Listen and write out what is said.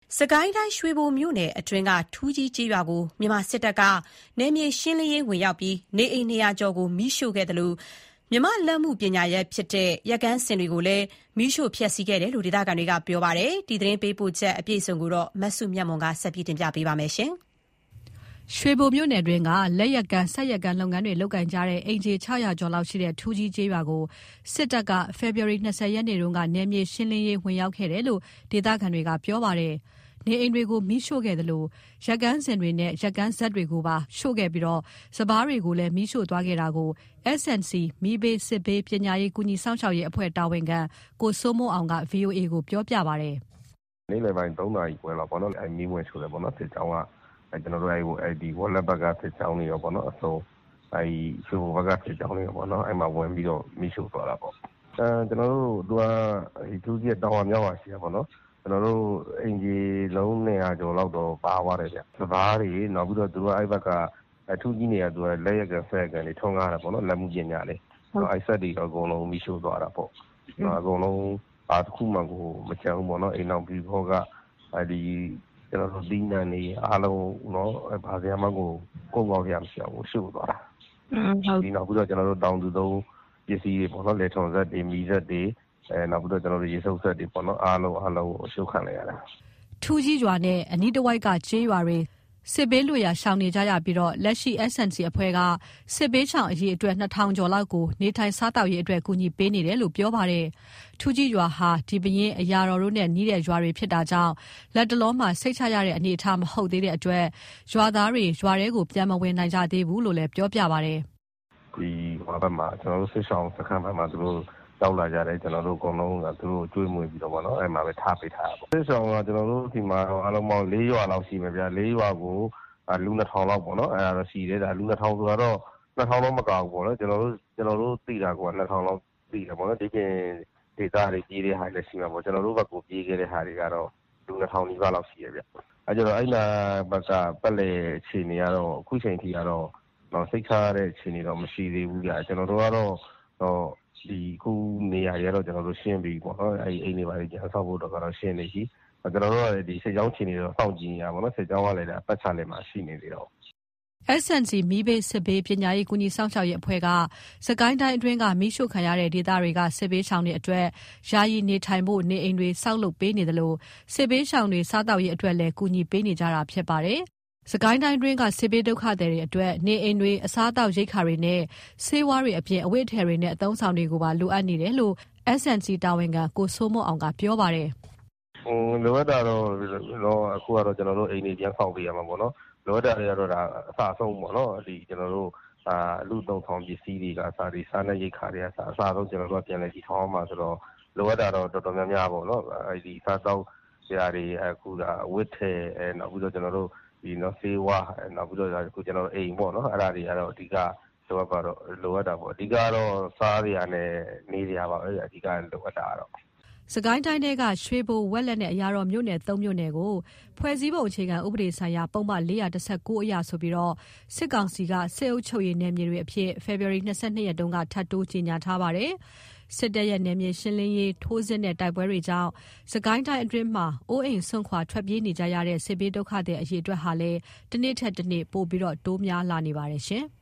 စကိုင်းတိုင်းရွှေဘိုမြို့နယ်အတွင်းကထူးကြီးကျေးရွာကိုမြန်မာစစ်တပ်ကနယ်မြေရှင်းလင်းရေးဝင်ရောက်ပြီးနေအိမ်200ကျော်ကိုမီးရှို့ခဲ့သလိုမြန်မာလက်မှုပညာရပ်ဖြစ်တဲ့ရက်ကန်းစင်တွေကိုလည်းမီးရှို့ဖျက်ဆီးခဲ့တယ်လို့ဒေသခံတွေကပြောပါတယ်။ဒီသတင်းပေးပို့ချက်အပြည့်အစုံကိုမစုမြတ်မွန်ကဆက်ပြီးတင်ပြပေးပါမယ်။ ရွှေဘိုမြို့နယ်အတွင်းကလက်ယက်ကန်းဆက်ယက်ကန်းလုပ်ငန်းတွေလုပ်ကိုင်ကြတဲ့အိမ်ခြေ600ကျော်လောက်ရှိတဲ့ထူးကြီးကျေးရွာကိုစစ်တပ်ကဖေဖော်ဝါရီ20ရက်နေ့တုန်းကနယ်မြေရှင်းလင်းရေးဝင်ရောက်ခဲ့တယ်လို့ဒေသခံတွေကပြောပါတယ်။နေအိမ်တွေကိုမီးရှို့ခဲ့တယ်လို့ရက်ကန်းစင်တွေနဲ့ရက်ကန်းဇက်တွေကိုပါရှို့ခဲ့ပြီးစပားတွေကိုလည်းမီးရှို့သွားခဲ့တာကို SNC မီးဘေးစစ်ဘေးပညာရေးကူညီစောင့်ရှောက်ရေးအဖွဲ့တာဝန်ခံကိုစိုးမိုးအောင်က VOA ကိုပြောပြပါတယ်။နေ့လယ်ပိုင်း3နာရီခွဲလောက်ပေါ့နော်။မီးဝင်ရှို့တယ်ပေါ့နော်။စစ်ကြောင်းကကျွန်တော်တို့ဝက်လက်ဘက်ကစစ်ကြောင်းတွေရောပေါ့နော်။အစုံရွှေဘိုဘက်ကစစ်ကြောင်းတွေရောပေါ့နော်။မှာဝင်ပြီးတော့မီးရှို့သွားတာပေါ့။ကျွန်တော်တို့သူကထူးကြီးတောင်ဝမြောက်ပါရှိရပေါ့နော်။ကျွန်တော်တို့အင်ဂျီလုံး200ကျော်လောက်တော့ပါသွားတယ်ဗျ။စပားတွေနောက်ပြီးတော့သူကဘက်ကထူးကြီးနေရသူကလက်ရက်ကဆက်ကန်တွေထုံးကားတာပေါ့နော်။လက်မှုပညာလေးဆက်တွေတော့အကုန်လုံးမီးရှို့သွားတာပေါ့။အကုန်လုံးအားတစ်ခုမှကိုမချမ်းဘူးပေါ့နော်။အိမ်အောင်ပြီးခေါကကျွန်တော်တို့ဒီနန်နေအားလုံးနော်ဘာစရာမှကိုကုန်ကောက်ရမရှိအောင်ရှို့သွားတာ။ဒီနောက်ပြီးတော့ကျွန်တော်တို့တောင်သူသုံးပစ္စည်းတွေပေါ့နော်။လေထုံဆက်တွေမီးဆက်တွေနောက်ပြီးတော့ကျွန်တော်တို့ရေစုပ်ဆက်တွေပေါ့နော်။အားလုံးကိုရှို့ခံလိုက်ရတာ။ထူးကြီးရွာနဲ့အနီးတစ်ဝိုက်ကကျေးရွာတွေစစ်ဘေးလွတ်ရာရှောင်နေကြရပြီးလက်ရှိ SNC အဖွဲ့ကစစ်ဘေးရှောင်အရေအတွက်2000ကျော်လောက်ကိုနေထိုင်စားသောက်ရေးအတွက်ကူညီပေးနေတယ်လို့ပြောပါတယ်။ထူးကြီးရွာဟာဒီပရင်အရာတော်တို့နဲ့နီးတဲ့ရွာတွေဖြစ်တာကြောင့်လက်တလုံးမှာစိတ်ချရတဲ့အနေအထားမဟုတ်သေးတဲ့အတွက်ရွာသားတွေရွာထဲကိုပြန်မဝင်နိုင်ကြသေးဘူးလို့လည်းပြောပြပါတယ်။ဒီဟိုဘက်မှာကျွန်တော်တို့စစ်ဆောင်စခန်းဘက်မှာသူတို့ရောက်လာကြတယ်ကျွန်တော်တို့အကုန်လုံးကသူတို့ကျွေးမွေးပြီးတော့ပေါ့နော်။မှာပဲထားပေးထားတာပေါ့။စစ်ဆောင်ကကျွန်တော်တို့ဒီမှာအားလုံးပေါင်း4ရွာလောက်ရှိမယ်ဗျာ။4ရွာကိုလူ2000လောက်ပေါ့နော်။ဒါရှိတယ်ဒါလူ2000ဆိုတော့2000တော့မကဘူးပေါ့နော်။ကျွန်တော်တို့သိတာက2000လောက်သိတယ်ပေါ့နော်။ဒီပြင်ဒေတာတွေကြီးတဲ့ဟာလည်းရှိမှာပေါ့။ကျွန်တော်တို့ဘက်ကိုပြေးခဲ့တဲ့ဟာတွေကတော့လူ2000နီးပါးလောက်ရှိရဗျ။ကျတော့အဲ့နာဘက်ကပတ်လေအခြေအနေကတော့အခုချိန်ထိကတော့စိတ်ချရတဲ့အခြေအနေတော့မရှိသေးဘူးဗျ။ကျွန်တော်တို့ကတော့ဒီခုနေရာတွေကတော့ကျွန်တော်တို့ရှင်းပြီးပေါ့နော်။အိမ်တွေပါလေပြန်ဆောက်ဖို့တော့ကတော့ရှင်းနေပြီ။ကျွန်တော်တို့ကဒီစစ်ကြောင်းအခြေအနေတော့စောင့်ကြည့်နေရပါတော့။စစ်ကြောင်းကလည်းပတ်ချလည်းမှာရှိနေသေးတော့ SNC မီးဘေးစစ်ဘေးပညာရေးကူညီစောင့်ရှောက်ရေးအဖွဲ့ကစကိုင်းတိုင်းအတွင်းကမီးရှို့ခံရတဲ့ဒေသတွေကစစ်ဘေးရှောင်တွေအတွက်ယာယီနေထိုင်ဖို့နေအိမ်တွေဆောက်လုပ်ပေးနေတယ်လို့စစ်ဘေးရှောင်တွေစားတောက်ရေးအတွက်လည်းကူညီပေးနေကြတာဖြစ်ပါတယ်။စကိုင်းတိုင်းအတွင်းကစစ်ဘေးဒုက္ခသည်တွေအတွက်နေအိမ်တွေအစားအသောက်ရိက္ခာတွေနဲ့ဆေးဝါးတွေအပြင်အဝတ်အထည်တွေနဲ့အသုံးဆောင်တွေကိုပါလိုအပ်နေတယ်လို့ SNC တာဝန်ခံကိုစိုးမိုးအောင်ကပြောပါတယ်။လိုအပ်တာတော့အခုကတော့ကျွန်တော်တို့အိမ်တွေပြန်ဆောက်ပေးရမှာပေါ့နော်။လိုအပ်တာတွေကတော့ဒါအစအဆုံးပေါ့နော်။ကျွန်တော်တို့လူသုံးဆောင်ပစ္စည်းတွေကအစားတွေစားနပ်ရိက္ခာတွေအစားဆုံးကျွန်တော်တို့ပြန်လည်တည်ထောင်အောင်မှာဆိုတော့လိုအပ်တာတော့တော်တော်များများပေါ့နော်။စားသောက်စရာတွေအခုဝတ်ထည်နောက်ပြီးတော့ကျွန်တော်တို့ဆေးဝါးနောက်ပြီးတော့အခုကျွန်တော်တို့အိမ်ပေါ့နော်။အဲ့ဒါတွေကတော့အဓိကလိုအပ်တာပေါ့။အဓိကတော့စားစရာနဲ့နေစရာပါပဲအဓိကလိုအပ်တာကတော့စကိုင်းတိုင်းထဲကရွှေဘိုဝက်လက်နဲ့အရာတော်မြို့နယ်3မြို့နယ်ကိုဖွဲ့စည်းပုံအခြေခံဥပဒေဆိုင်ရာပုံမှန်419အရဆိုပြီးစစ်ကောင်စီကစစ်အုပ်ချုပ်ရေးနယ်မြေတွေအဖြစ်ဖေဖော်ဝါရီ22ရက်တုန်းကထပ်တိုးကြေညာထားပါတယ်။စစ်တပ်ရဲ့နယ်မြေရှင်းလင်းရေးထိုးစစ်နဲ့တိုက်ပွဲတွေကြောင့်စကိုင်းတိုင်းအတွင်းမှာအိုးအိမ်ဆွန့်ခွာထွက်ပြေးနေကြရတဲ့စစ်ဘေးဒုက္ခသည်အရေအတွက်ဟာလည်းတစ်နေ့ထက်တစ်နေ့ပိုပြီးတိုးများလာနေပါတယ်ရှင်။